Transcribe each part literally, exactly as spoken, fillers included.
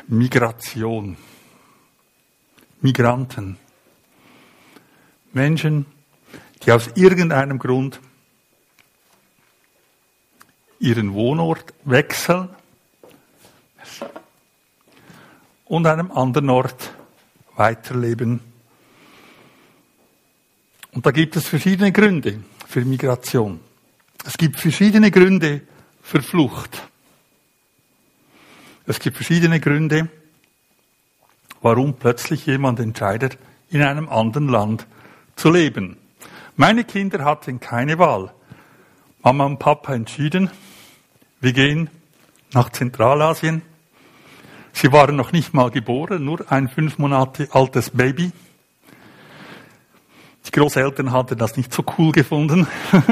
Migration. Migranten. Menschen, die aus irgendeinem Grund ihren Wohnort wechseln und an einem anderen Ort weiterleben. Und da gibt es verschiedene Gründe für Migration. Es gibt verschiedene Gründe für Flucht. Es gibt verschiedene Gründe, warum plötzlich jemand entscheidet, in einem anderen Land zu leben. Meine Kinder hatten keine Wahl. Mama und Papa entschieden, wir gehen nach Zentralasien. Sie waren noch nicht mal geboren, nur ein fünf Monate altes Baby. Die Großeltern hatten das nicht so cool gefunden.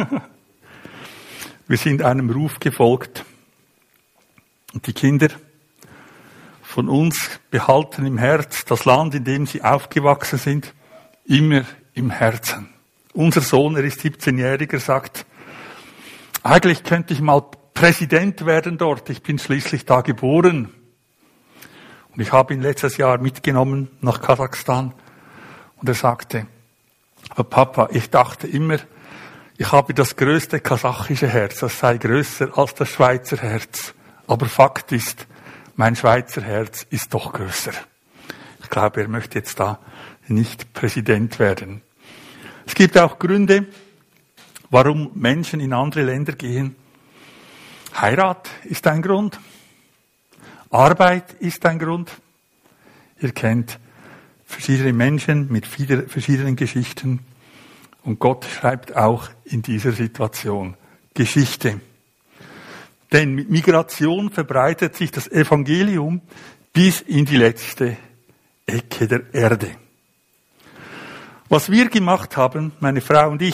Wir sind einem Ruf gefolgt. Und die Kinder von uns behalten im Herz das Land, in dem sie aufgewachsen sind, immer im Herzen. Unser Sohn, er ist siebzehnjähriger, sagt, eigentlich könnte ich mal Präsident werden dort. Ich bin schließlich da geboren. Und ich habe ihn letztes Jahr mitgenommen nach Kasachstan. Und er sagte, aber Papa, ich dachte immer, ich habe das größte kasachische Herz, das sei größer als das Schweizer Herz. Aber Fakt ist, mein Schweizer Herz ist doch größer. Ich glaube, er möchte jetzt da nicht Präsident werden. Es gibt auch Gründe, warum Menschen in andere Länder gehen. Heirat ist ein Grund. Arbeit ist ein Grund. Ihr kennt verschiedene Menschen mit verschiedenen Geschichten. Und Gott schreibt auch in dieser Situation Geschichte. Denn mit Migration verbreitet sich das Evangelium bis in die letzte Ecke der Erde. Was wir gemacht haben, meine Frau und ich,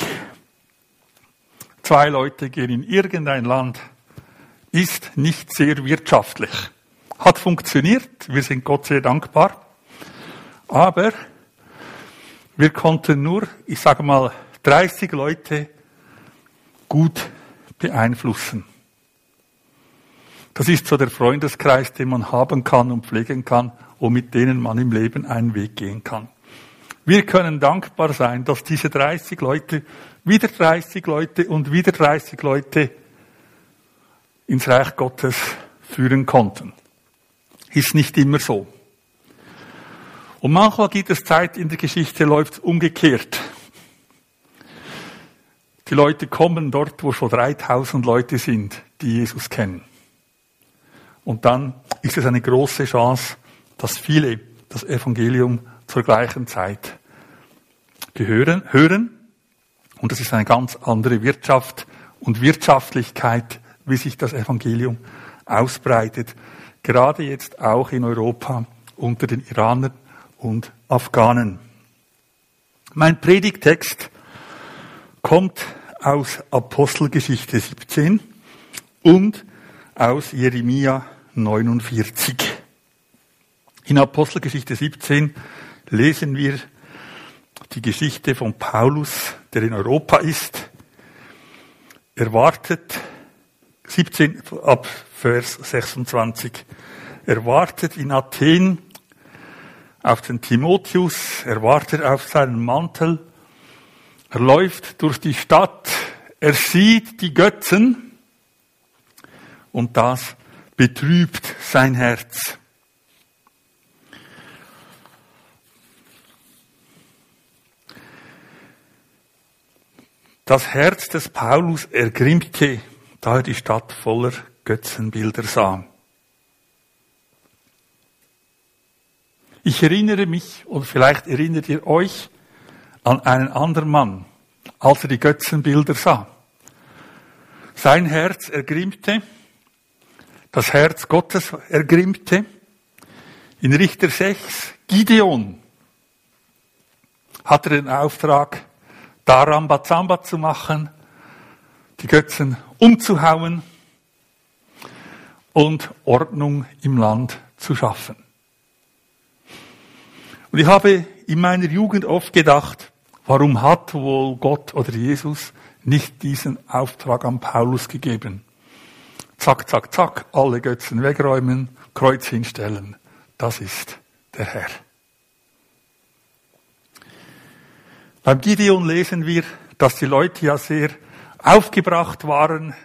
zwei Leute gehen in irgendein Land, ist nicht sehr wirtschaftlich. Hat funktioniert, wir sind Gott sehr dankbar. Aber wir konnten nur, ich sage mal, dreißig Leute gut beeinflussen. Das ist so der Freundeskreis, den man haben kann und pflegen kann und mit denen man im Leben einen Weg gehen kann. Wir können dankbar sein, dass diese dreißig Leute, wieder dreißig Leute und wieder dreißig Leute ins Reich Gottes führen konnten. Ist nicht immer so. Und manchmal gibt es Zeit in der Geschichte, läuft es umgekehrt. Die Leute kommen dort, wo schon dreitausend Leute sind, die Jesus kennen. Und dann ist es eine große Chance, dass viele das Evangelium zur gleichen Zeit gehören, hören. Und es ist eine ganz andere Wirtschaft und Wirtschaftlichkeit, wie sich das Evangelium ausbreitet. Gerade jetzt auch in Europa unter den Iranern und Afghanen. Mein Predigtext kommt aus Apostelgeschichte siebzehn und aus Jeremia neunundvierzig. In Apostelgeschichte siebzehn lesen wir die Geschichte von Paulus, der in Europa ist. Er wartet, siebzehn ab Vers sechsundzwanzig, er wartet in Athen auf den Timotheus, er wartet auf seinen Mantel, er läuft durch die Stadt, er sieht die Götzen und das betrübt sein Herz. Das Herz des Paulus ergrimmte, da er die Stadt voller Götzenbilder sah. Ich erinnere mich, oder vielleicht erinnert ihr euch, an einen anderen Mann, als er die Götzenbilder sah. Sein Herz ergrimmte, das Herz Gottes ergrimmte. In Richter sechs, Gideon, hatte den Auftrag, da Rambazamba zu machen, die Götzen umzuhauen und Ordnung im Land zu schaffen. Und ich habe in meiner Jugend oft gedacht, warum hat wohl Gott oder Jesus nicht diesen Auftrag an Paulus gegeben? Zack, zack, zack, alle Götzen wegräumen, Kreuz hinstellen. das ist der Herr. Beim Gideon lesen wir, dass die Leute ja sehr aufgebracht waren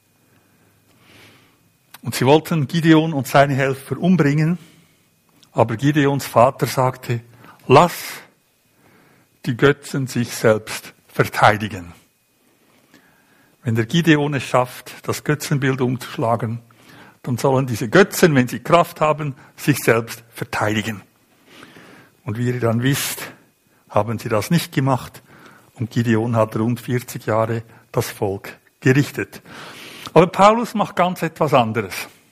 und sie wollten Gideon und seine Helfer umbringen, aber Gideons Vater sagte, lass die Götzen sich selbst verteidigen. Wenn der Gideon es schafft, das Götzenbild umzuschlagen, dann sollen diese Götzen, wenn sie Kraft haben, sich selbst verteidigen. Und wie ihr dann wisst, haben sie das nicht gemacht und Gideon hat rund vierzig Jahre das Volk gerichtet. Aber Paulus macht ganz etwas anderes.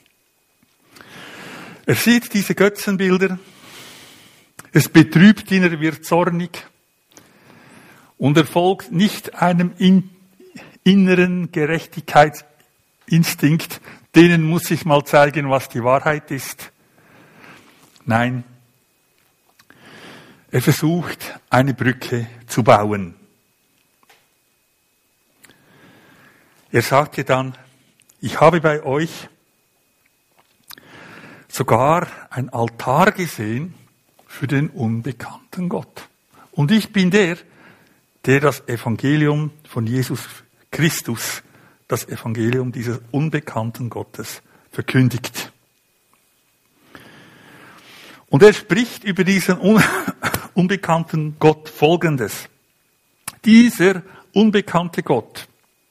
Er sieht diese Götzenbilder, es betrübt ihn, er wird zornig und er folgt nicht einem in, inneren Gerechtigkeitsinstinkt, denen muss ich mal zeigen, was die Wahrheit ist. Nein, er versucht, eine Brücke zu bauen. Er sagte dann, ich habe bei euch sogar ein Altar gesehen für den unbekannten Gott. Und ich bin der, der das Evangelium von Jesus Christus, das Evangelium dieses unbekannten Gottes verkündigt. Und er spricht über diesen un- unbekannten Gott Folgendes. Dieser unbekannte Gott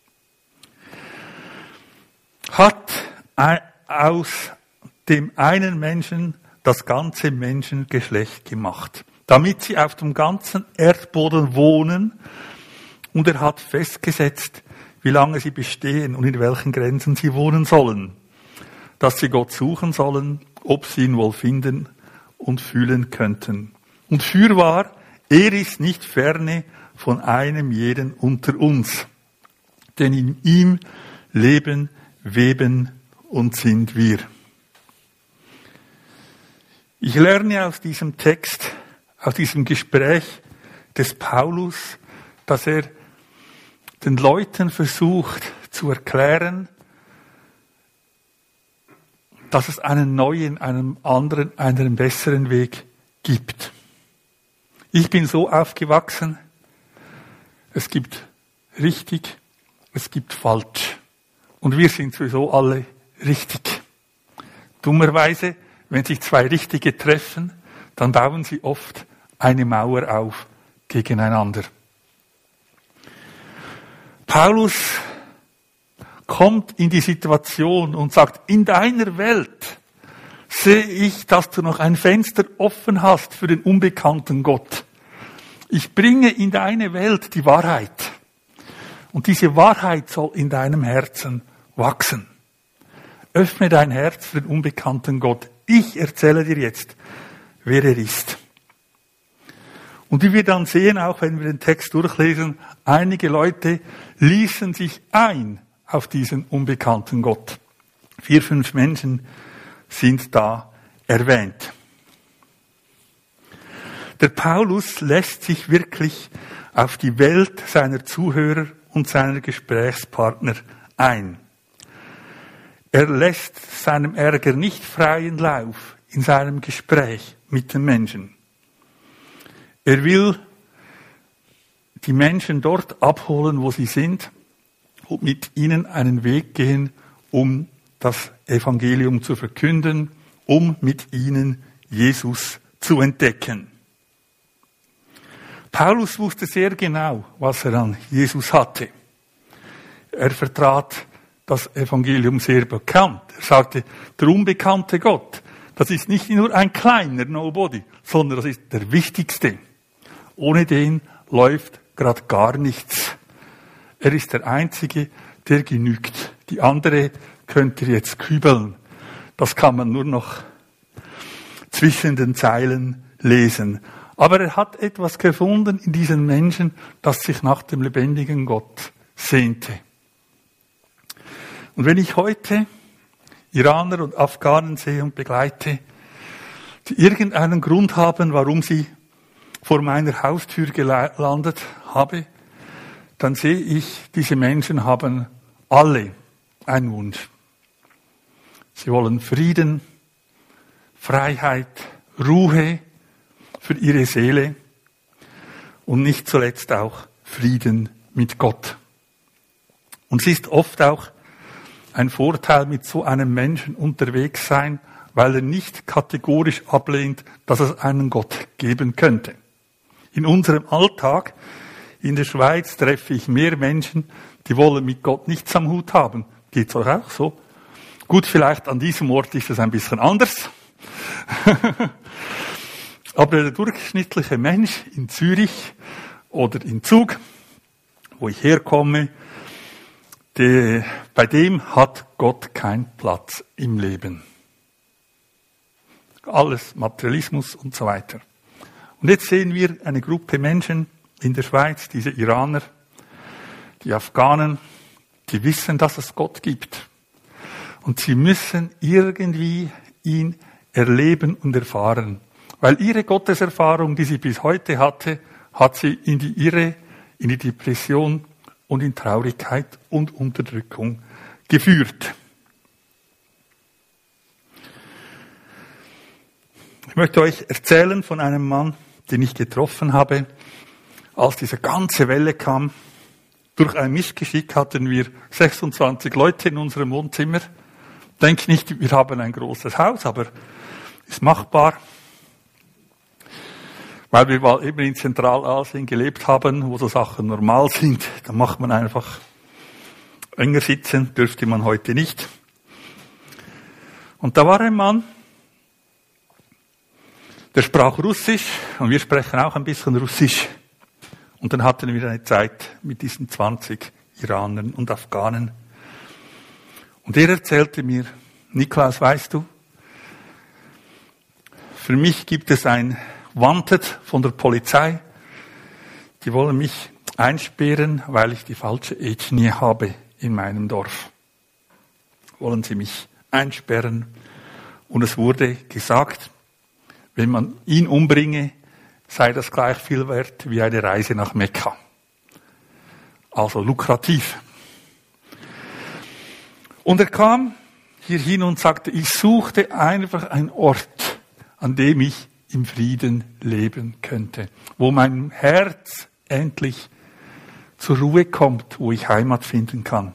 hat aus dem einen Menschen das ganze Menschengeschlecht gemacht, damit sie auf dem ganzen Erdboden wohnen, und er hat festgesetzt, wie lange sie bestehen und in welchen Grenzen sie wohnen sollen, dass sie Gott suchen sollen, ob sie ihn wohl finden und fühlen könnten. Und fürwahr, er ist nicht ferne von einem jeden unter uns, denn in ihm leben, weben und sind wir. Ich lerne aus diesem Text, aus diesem Gespräch des Paulus, dass er den Leuten versucht zu erklären, dass es einen neuen, einen anderen, einen besseren Weg gibt. Ich bin so aufgewachsen, es gibt richtig, es gibt falsch. Und wir sind sowieso alle richtig. Dummerweise, wenn sich zwei Richtige treffen, dann bauen sie oft eine Mauer auf gegeneinander. Paulus kommt in die Situation und sagt, in deiner Welt sehe ich, dass du noch ein Fenster offen hast für den unbekannten Gott. Ich bringe in deine Welt die Wahrheit. Und diese Wahrheit soll in deinem Herzen wachsen. Öffne dein Herz für den unbekannten Gott. Ich erzähle dir jetzt, wer er ist. Und wie wir dann sehen, auch wenn wir den Text durchlesen, einige Leute ließen sich ein auf diesen unbekannten Gott. Vier, fünf Menschen sind da erwähnt. Der Paulus lässt sich wirklich auf die Welt seiner Zuhörer und seiner Gesprächspartner ein. Er lässt seinem Ärger nicht freien Lauf in seinem Gespräch mit den Menschen. Er will die Menschen dort abholen, wo sie sind, und mit ihnen einen Weg gehen, um das Evangelium zu verkünden, um mit ihnen Jesus zu entdecken. Paulus wusste sehr genau, was er an Jesus hatte. Er vertrat das Evangelium sehr bekannt. Er sagte, der unbekannte Gott, das ist nicht nur ein kleiner Nobody, sondern das ist der wichtigste. Ohne den läuft gerade gar nichts. Er ist der Einzige, der genügt. Die andere könnt ihr jetzt kübeln. Das kann man nur noch zwischen den Zeilen lesen. Aber er hat etwas gefunden in diesen Menschen, das sich nach dem lebendigen Gott sehnte. Und wenn ich heute Iraner und Afghanen sehe und begleite, die irgendeinen Grund haben, warum sie vor meiner Haustür gelandet habe, dann sehe ich, diese Menschen haben alle einen Wunsch. Sie wollen Frieden, Freiheit, Ruhe für ihre Seele und nicht zuletzt auch Frieden mit Gott. Und es ist oft auch ein Vorteil, mit so einem Menschen unterwegs sein, weil er nicht kategorisch ablehnt, dass es einen Gott geben könnte. In unserem Alltag in der Schweiz treffe ich mehr Menschen, die wollen mit Gott nichts am Hut haben. Geht's euch auch so? Gut, vielleicht an diesem Ort ist es ein bisschen anders. Aber der durchschnittliche Mensch in Zürich oder in Zug, wo ich herkomme, der, bei dem hat Gott keinen Platz im Leben. Alles Materialismus und so weiter. Und jetzt sehen wir eine Gruppe Menschen in der Schweiz, diese Iraner, die Afghanen, die wissen, dass es Gott gibt. Und sie müssen irgendwie ihn erleben und erfahren. Weil ihre Gotteserfahrung, die sie bis heute hatte, hat sie in die Irre, in die Depression und in Traurigkeit und Unterdrückung geführt. Ich möchte euch erzählen von einem Mann, den ich getroffen habe, als diese ganze Welle kam. Durch ein Missgeschick hatten wir sechsundzwanzig Leute in unserem Wohnzimmer. Denk nicht, wir haben ein großes Haus, aber ist machbar. Weil wir mal eben in Zentralasien gelebt haben, wo so Sachen normal sind, dann macht man einfach enger sitzen, dürfte man heute nicht. Und da war ein Mann, der sprach Russisch und wir sprechen auch ein bisschen Russisch. Und dann hatten wir eine Zeit mit diesen zwanzig Iranern und Afghanen. Und er erzählte mir, Niklaus, weißt du, für mich gibt es ein Wanted von der Polizei. Die wollen mich einsperren, weil ich die falsche Ethnie habe in meinem Dorf. Wollen sie mich einsperren. Und es wurde gesagt, wenn man ihn umbringe, sei das gleich viel wert wie eine Reise nach Mekka. Also lukrativ. Und er kam hierhin und sagte, ich suchte einfach einen Ort, an dem ich im Frieden leben könnte, wo mein Herz endlich zur Ruhe kommt, wo ich Heimat finden kann.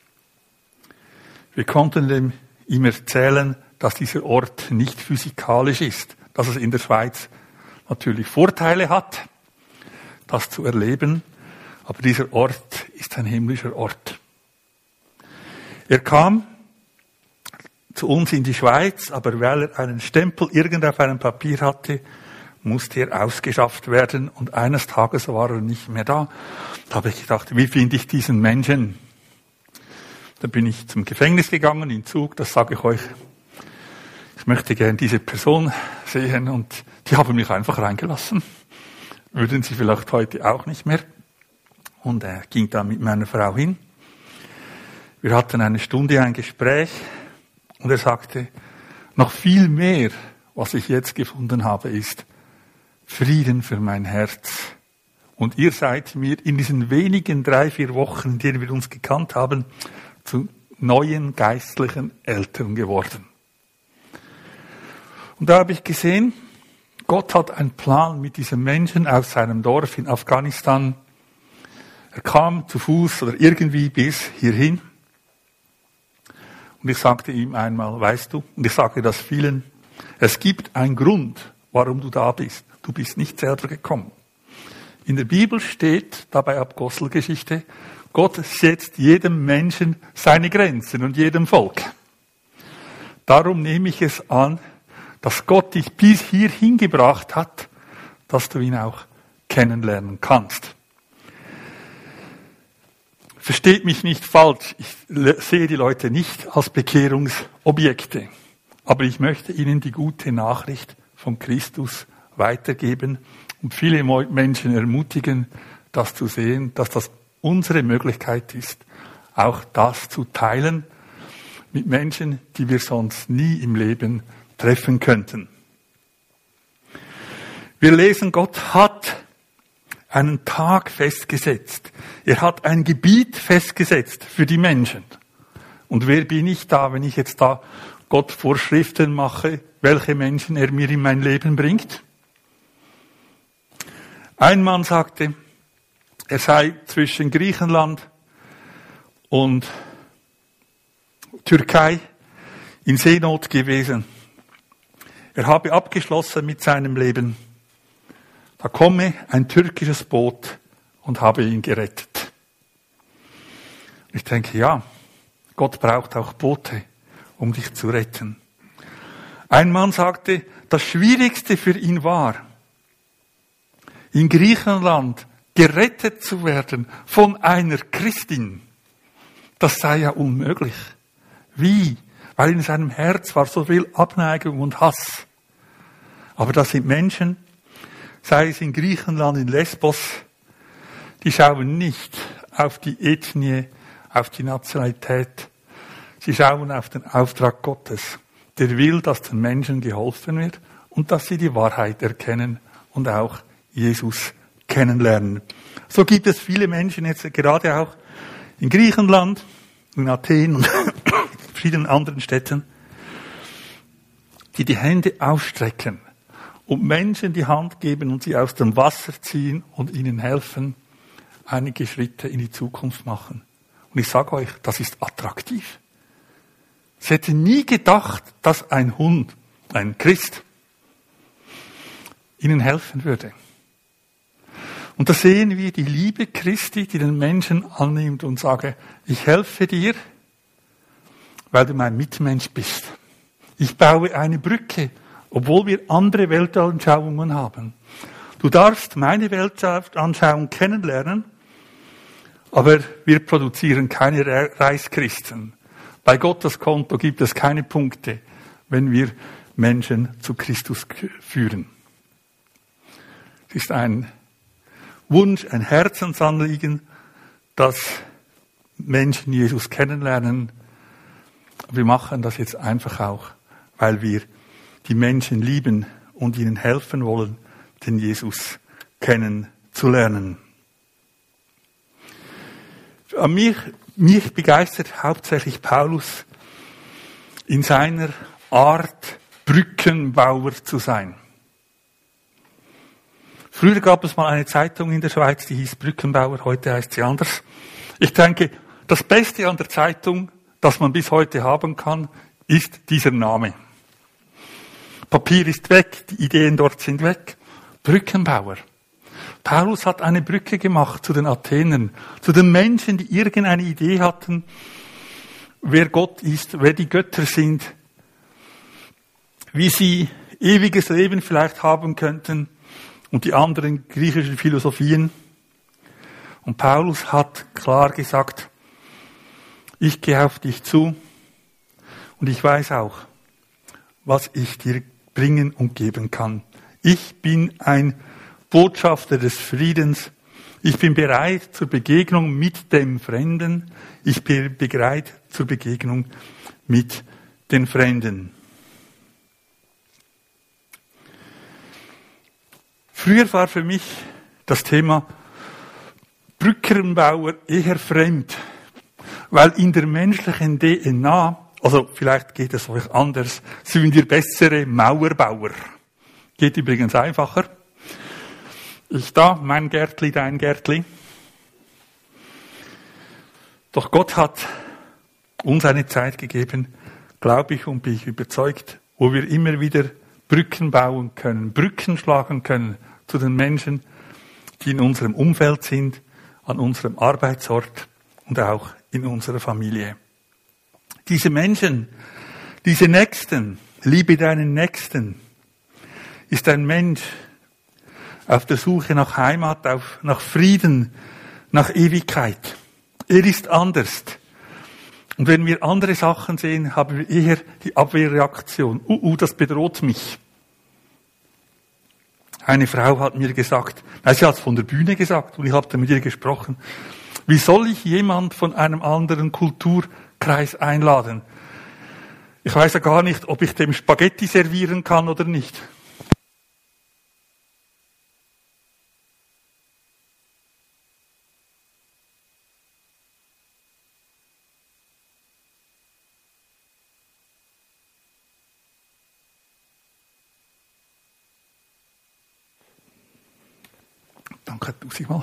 Wir konnten dem, ihm erzählen, dass dieser Ort nicht physikalisch ist, dass es in der Schweiz natürlich Vorteile hat, das zu erleben, aber dieser Ort ist ein himmlischer Ort. Er kam zu uns in die Schweiz, aber weil er einen Stempel irgend auf einem Papier hatte, musste er ausgeschafft werden und eines Tages war er nicht mehr da. Da habe ich gedacht, wie finde ich diesen Menschen? Da bin ich zum Gefängnis gegangen, in Zug, das sage ich euch. Ich möchte gern diese Person sehen und die haben mich einfach reingelassen. Würden sie vielleicht heute auch nicht mehr. Und er ging dann mit meiner Frau hin. Wir hatten eine Stunde ein Gespräch und er sagte, noch viel mehr, was ich jetzt gefunden habe, ist Frieden für mein Herz. Und ihr seid mir in diesen wenigen drei, vier Wochen, in denen wir uns gekannt haben, zu neuen geistlichen Eltern geworden. Und da habe ich gesehen, Gott hat einen Plan mit diesem Menschen aus seinem Dorf in Afghanistan. Er kam zu Fuß oder irgendwie bis hierhin. Und ich sagte ihm einmal, weißt du, und ich sage das vielen, es gibt einen Grund, warum du da bist. Du bist nicht selber gekommen. In der Bibel steht, dabei Apostelgeschichte, Gott setzt jedem Menschen seine Grenzen und jedem Volk. Darum nehme ich es an, dass Gott dich bis hierhin gebracht hat, dass du ihn auch kennenlernen kannst. Versteht mich nicht falsch, ich sehe die Leute nicht als Bekehrungsobjekte, aber ich möchte ihnen die gute Nachricht von Christus weitergeben und viele Menschen ermutigen, das zu sehen, dass das unsere Möglichkeit ist, auch das zu teilen mit Menschen, die wir sonst nie im Leben treffen könnten. Wir lesen, Gott hat einen Tag festgesetzt. Er hat ein Gebiet festgesetzt für die Menschen. Und wer bin ich da, wenn ich jetzt da Gott Vorschriften mache, welche Menschen er mir in mein Leben bringt. Ein Mann sagte, er sei zwischen Griechenland und Türkei in Seenot gewesen. Er habe abgeschlossen mit seinem Leben. Da komme ein türkisches Boot und habe ihn gerettet. Ich denke, ja, Gott braucht auch Boote, um dich zu retten. Ein Mann sagte, das Schwierigste für ihn war, in Griechenland gerettet zu werden von einer Christin. Das sei ja unmöglich. Wie? Weil in seinem Herz war so viel Abneigung und Hass. Aber das sind Menschen, sei es in Griechenland, in Lesbos, die schauen nicht auf die Ethnie, auf die Nationalität. Sie schauen auf den Auftrag Gottes. Der will, dass den Menschen geholfen wird und dass sie die Wahrheit erkennen und auch Jesus kennenlernen. So gibt es viele Menschen jetzt gerade auch in Griechenland, in Athen und verschiedenen anderen Städten, die die Hände ausstrecken und Menschen die Hand geben und sie aus dem Wasser ziehen und ihnen helfen, einige Schritte in die Zukunft machen. Und ich sage euch, das ist attraktiv. Ich hätte nie gedacht, dass ein Hund, ein Christ, ihnen helfen würde. Und da sehen wir die Liebe Christi, die den Menschen annimmt und sagt, ich helfe dir, weil du mein Mitmensch bist. Ich baue eine Brücke, obwohl wir andere Weltanschauungen haben. Du darfst meine Weltanschauung kennenlernen, aber wir produzieren keine Reichschristen. Bei Gottes Konto gibt es keine Punkte, wenn wir Menschen zu Christus führen. Es ist ein Wunsch, ein Herzensanliegen, dass Menschen Jesus kennenlernen. Wir machen das jetzt einfach auch, weil wir die Menschen lieben und ihnen helfen wollen, den Jesus kennenzulernen. Mich, mich begeistert hauptsächlich Paulus in seiner Art, Brückenbauer zu sein. Früher gab es mal eine Zeitung in der Schweiz, die hieß Brückenbauer, heute heißt sie anders. Ich denke, das Beste an der Zeitung, das man bis heute haben kann, ist dieser Name. Papier ist weg, die Ideen dort sind weg. Brückenbauer. Paulus hat eine Brücke gemacht zu den Athenern, zu den Menschen, die irgendeine Idee hatten, wer Gott ist, wer die Götter sind, wie sie ewiges Leben vielleicht haben könnten und die anderen griechischen Philosophien. Und Paulus hat klar gesagt, ich gehe auf dich zu und ich weiß auch, was ich dir bringen und geben kann. Ich bin ein Botschafter des Friedens. Ich bin bereit zur Begegnung mit dem Fremden. Ich bin bereit zur Begegnung mit den Fremden. Früher war für mich das Thema Brückenbauer eher fremd, weil in der menschlichen D N A, also vielleicht geht es euch anders, sind wir bessere Mauerbauer. Geht übrigens einfacher. Ich da, mein Gärtli, dein Gärtli. Doch Gott hat uns eine Zeit gegeben, glaube ich und bin ich überzeugt, wo wir immer wieder Brücken bauen können, Brücken schlagen können zu den Menschen, die in unserem Umfeld sind, an unserem Arbeitsort und auch in unserer Familie. Diese Menschen, diese Nächsten, liebe deinen Nächsten, ist ein Mensch auf der Suche nach Heimat, auf, nach Frieden, nach Ewigkeit. Er ist anders. Und wenn wir andere Sachen sehen, haben wir eher die Abwehrreaktion. Uh, uh, das bedroht mich. Eine Frau hat mir gesagt, nein, sie hat es von der Bühne gesagt und ich habe mit ihr gesprochen. Wie soll ich jemand von einem anderen Kulturkreis einladen? Ich weiß ja gar nicht, ob ich dem Spaghetti servieren kann oder nicht. nachher tue ich mal.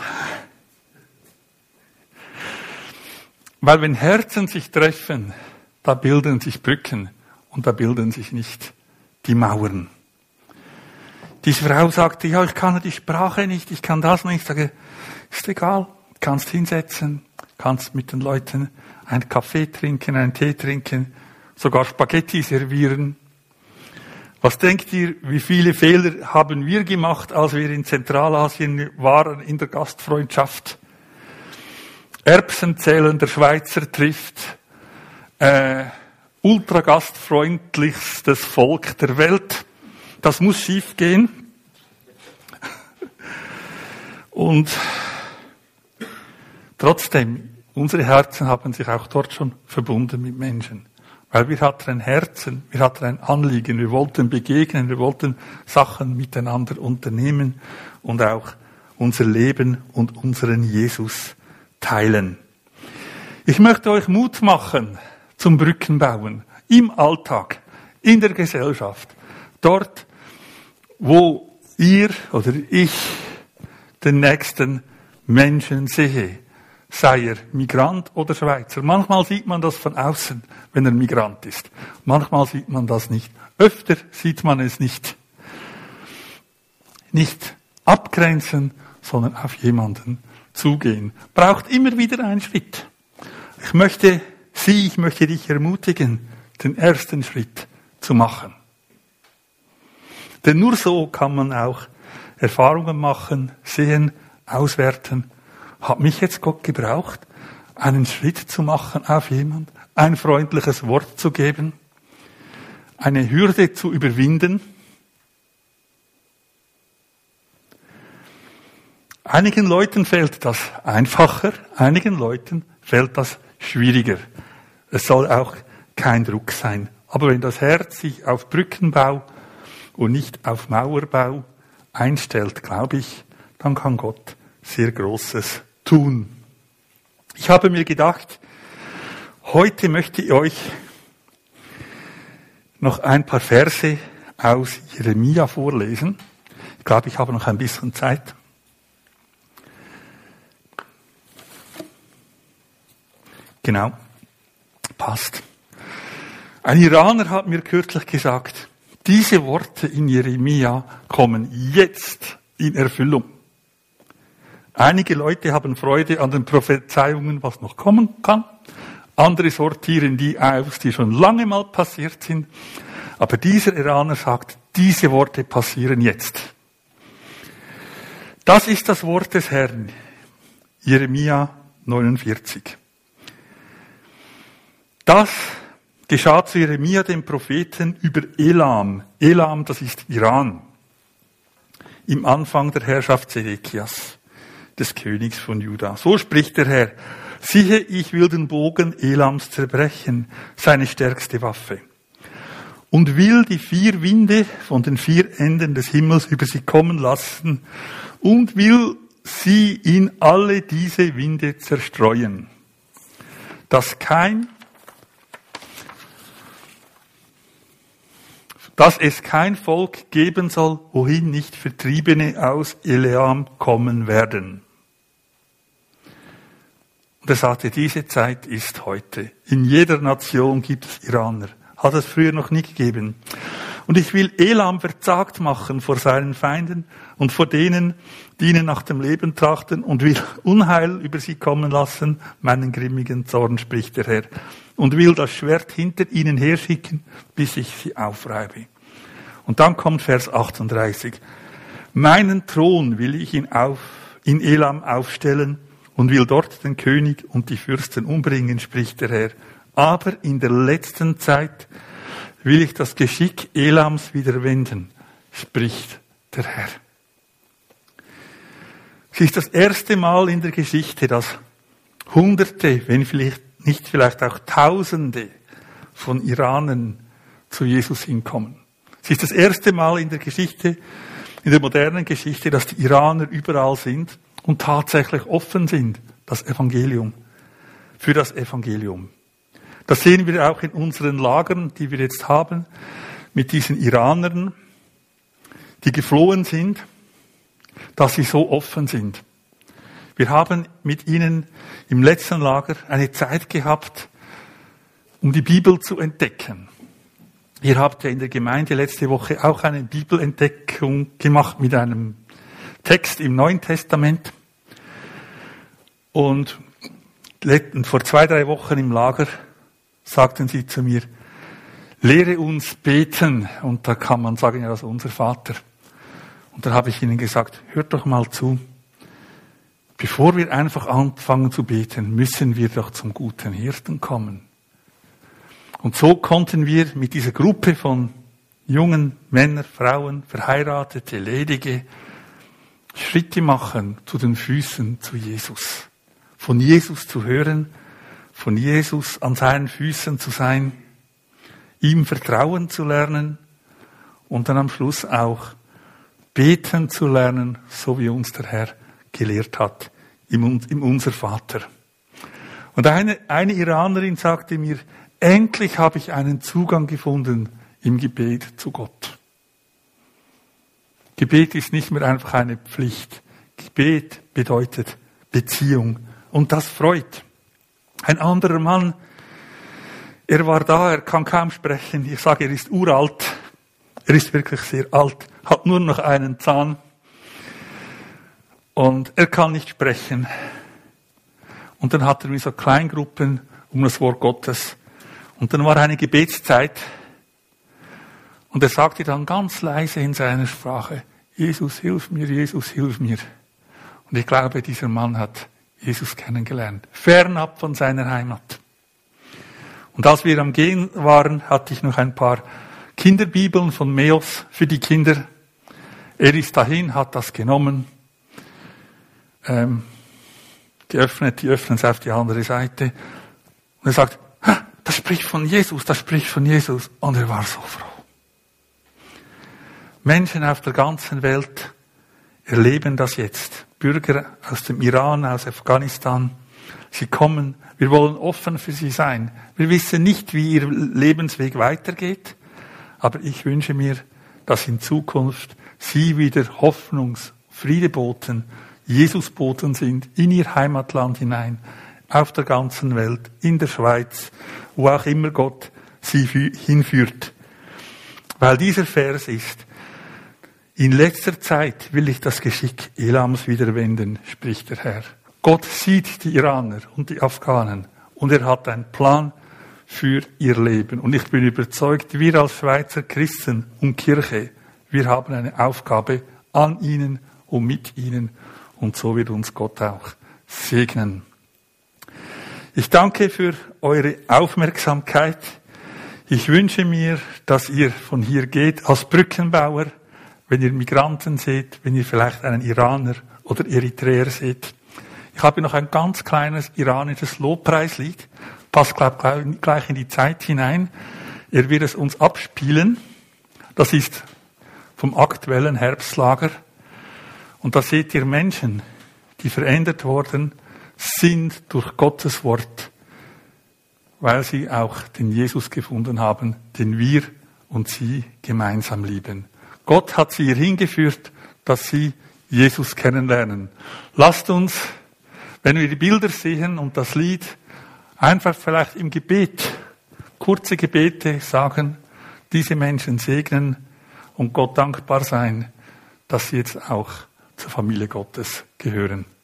Weil wenn Herzen sich treffen, da bilden sich Brücken und da bilden sich nicht die Mauern. Diese Frau sagte, ja, ich kann die Sprache nicht, ich kann das nicht. Ich sage, ist egal, kannst hinsetzen, kannst mit den Leuten einen Kaffee trinken, einen Tee trinken, sogar Spaghetti servieren. Was denkt ihr, wie viele Fehler haben wir gemacht, als wir in Zentralasien waren, in der Gastfreundschaft? Erbsenzählender Schweizer trifft äh, ultra gastfreundlichstes Volk der Welt. Das muss schief gehen. Und trotzdem, unsere Herzen haben sich auch dort schon verbunden mit Menschen. Weil wir hatten ein Herzen, wir hatten ein Anliegen, wir wollten begegnen, wir wollten Sachen miteinander unternehmen und auch unser Leben und unseren Jesus teilen. Ich möchte euch Mut machen zum Brückenbauen im Alltag, in der Gesellschaft, dort, wo ihr oder ich den nächsten Menschen sehe, sei er Migrant oder Schweizer. Manchmal sieht man das von außen, wenn er Migrant ist. Manchmal sieht man das nicht. Öfter sieht man es nicht. Nicht abgrenzen, sondern auf jemanden zugehen. Braucht immer wieder einen Schritt. Ich möchte Sie, ich möchte dich ermutigen, den ersten Schritt zu machen. Denn nur so kann man auch Erfahrungen machen, sehen, auswerten. Hat mich jetzt Gott gebraucht, einen Schritt zu machen auf jemand, ein freundliches Wort zu geben, eine Hürde zu überwinden? Einigen Leuten fällt das einfacher, einigen Leuten fällt das schwieriger. Es soll auch kein Druck sein. Aber wenn das Herz sich auf Brückenbau und nicht auf Mauerbau einstellt, glaube ich, dann kann Gott sehr Großes tun. Ich habe mir gedacht, heute möchte ich euch noch ein paar Verse aus Jeremia vorlesen. Ich glaube, ich habe noch ein bisschen Zeit. Genau, passt. Ein Iraner hat mir kürzlich gesagt, diese Worte in Jeremia kommen jetzt in Erfüllung. Einige Leute haben Freude an den Prophezeiungen, was noch kommen kann. Andere sortieren die aus, die schon lange mal passiert sind. Aber dieser Iraner sagt, diese Worte passieren jetzt. Das ist das Wort des Herrn. Jeremia neunundvierzig. Das geschah zu Jeremia, dem Propheten, über Elam. Elam, das ist Iran. Im Anfang der Herrschaft Zedekias, des Königs von Juda. So spricht der Herr: Siehe, ich will den Bogen Elams zerbrechen, seine stärkste Waffe, und will die vier Winde von den vier Enden des Himmels über sie kommen lassen und will sie in alle diese Winde zerstreuen, dass kein dass es kein Volk geben soll, wohin nicht Vertriebene aus Elam kommen werden. Und er sagte, diese Zeit ist heute. In jeder Nation gibt es Iraner. Hat es früher noch nie gegeben. Und ich will Elam verzagt machen vor seinen Feinden und vor denen, die ihnen nach dem Leben trachten, und will Unheil über sie kommen lassen, meinen grimmigen Zorn, spricht der Herr, und will das Schwert hinter ihnen herschicken, bis ich sie aufreibe. Und dann kommt Vers achtunddreißig. Meinen Thron will ich in, auf, in Elam aufstellen und will dort den König und die Fürsten umbringen, spricht der Herr. Aber in der letzten Zeit will ich das Geschick Elams wieder wenden, spricht der Herr. Es ist das erste Mal in der Geschichte, dass Hunderte, wenn vielleicht nicht vielleicht auch Tausende von Iranern zu Jesus hinkommen. Es ist das erste Mal in der Geschichte, in der modernen Geschichte, dass die Iraner überall sind und tatsächlich offen sind, das Evangelium, für das Evangelium. Das sehen wir auch in unseren Lagern, die wir jetzt haben, mit diesen Iranern, die geflohen sind, dass sie so offen sind. Wir haben mit ihnen im letzten Lager eine Zeit gehabt, um die Bibel zu entdecken. Ihr habt ja in der Gemeinde letzte Woche auch eine Bibelentdeckung gemacht mit einem Text im Neuen Testament. Und vor zwei, drei Wochen im Lager sagten sie zu mir, lehre uns beten. Und da kann man sagen, ja, das ist unser Vater. Und dann habe ich ihnen gesagt, hört doch mal zu. Bevor wir einfach anfangen zu beten, müssen wir doch zum guten Hirten kommen. Und so konnten wir mit dieser Gruppe von jungen Männern, Frauen, Verheiratete, Ledige, Schritte machen zu den Füßen zu Jesus. Von Jesus zu hören, von Jesus an seinen Füßen zu sein, ihm Vertrauen zu lernen und dann am Schluss auch beten zu lernen, so wie uns der Herr gelehrt hat, im, im Unser Vater. Und eine, eine Iranerin sagte mir, endlich habe ich einen Zugang gefunden im Gebet zu Gott. Gebet ist nicht mehr einfach eine Pflicht. Gebet bedeutet Beziehung. Und das freut. Ein anderer Mann, er war da, er kann kaum sprechen. Ich sage, er ist uralt. Er ist wirklich sehr alt, hat nur noch einen Zahn. Und er kann nicht sprechen. Und dann hat er wie so Kleingruppen um das Wort Gottes. Und dann war eine Gebetszeit. Und er sagte dann ganz leise in seiner Sprache, Jesus, hilf mir, Jesus, hilf mir. Und ich glaube, dieser Mann hat Jesus kennengelernt, fernab von seiner Heimat. Und als wir am Gehen waren, hatte ich noch ein paar Kinderbibeln von Meos für die Kinder. Er ist dahin, hat das genommen, ähm, geöffnet, die öffnen es auf die andere Seite. Und er sagt, das spricht von Jesus, das spricht von Jesus. Und er war so froh. Menschen auf der ganzen Welt erleben das jetzt. Bürger aus dem Iran, aus Afghanistan. Sie kommen, wir wollen offen für sie sein. Wir wissen nicht, wie ihr Lebensweg weitergeht. Aber ich wünsche mir, dass in Zukunft sie wieder Hoffnungs-, Friedeboten, Jesusboten sind, in ihr Heimatland hinein, auf der ganzen Welt, in der Schweiz, wo auch immer Gott sie hinführt. Weil dieser Vers ist, in letzter Zeit will ich das Geschick Elams wieder wenden, spricht der Herr. Gott sieht die Iraner und die Afghanen und er hat einen Plan für ihr Leben. Und ich bin überzeugt, wir als Schweizer Christen und Kirche, wir haben eine Aufgabe an ihnen und mit ihnen und so wird uns Gott auch segnen. Ich danke für eure Aufmerksamkeit. Ich wünsche mir, dass ihr von hier geht als Brückenbauer, wenn ihr Migranten seht, wenn ihr vielleicht einen Iraner oder Eritreer seht. Ich habe noch ein ganz kleines iranisches Lobpreislied, passt glaube ich gleich in die Zeit hinein. Er wird es uns abspielen. Das ist vom aktuellen Herbstlager. Und da seht ihr Menschen, die verändert worden sind durch Gottes Wort, weil sie auch den Jesus gefunden haben, den wir und sie gemeinsam lieben. Gott hat sie hier hingeführt, dass sie Jesus kennenlernen. Lasst uns, wenn wir die Bilder sehen und das Lied, einfach vielleicht im Gebet, kurze Gebete sagen, diese Menschen segnen und Gott dankbar sein, dass sie jetzt auch zur Familie Gottes gehören.